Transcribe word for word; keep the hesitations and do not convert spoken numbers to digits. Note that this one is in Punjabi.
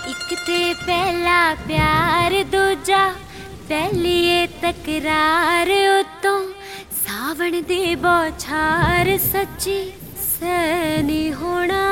ਇੱਕ ਤੇ ਪਹਿਲਾ ਪਿਆਰ, ਦੂਜਾ ਪਹਿਲੀ ਏ ਤਕਰਾਰ। ਉਤੋਂ ਸਾਵਣ ਦੀ ਬੌਛਾਰ, ਸੱਚੀ ਸਹਿ ਨੀ ਹੋਣਾ